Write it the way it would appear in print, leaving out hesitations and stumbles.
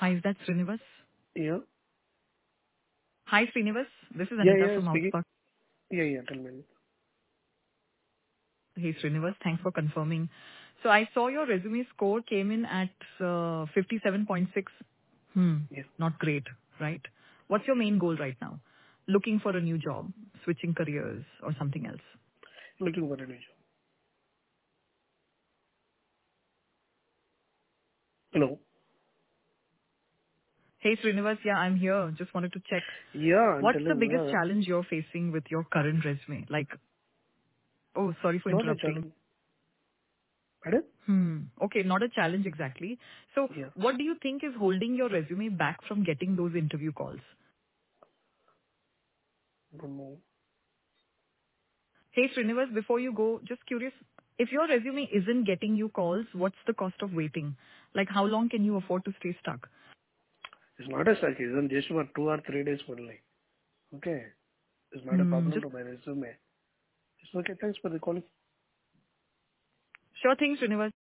Hi, is that Srinivas? Yeah. Hi, Srinivas. This is Yeah, Anita yeah, from speaking. Outspark. Yeah, tell me. Hey, Srinivas, thanks for confirming. So I saw your resume score came in at 57.6. Yeah. Not great, right? What's your main goal right now? Looking for a new job, switching careers, or something else? Looking for a new job. Hello. Hey, Srinivas, yeah, I'm here. Just wanted to check. Yeah, I'm What's the telling, biggest challenge you're facing with your current resume? Like, oh, sorry for not a interrupting. challenge. Pardon? Okay, not a challenge exactly. So Yeah. what do you think is holding your resume back from getting those interview calls? Don't know. Hey, Srinivas, before you go, just curious, if your resume isn't getting you calls, what's the cost of waiting? Like, how long can you afford to stay stuck? It's not a stuck. It's just for 2 or 3 days only. Okay. It's not a problem Just to my resume. It's okay. Thanks for the call. sure thing, Srinivas.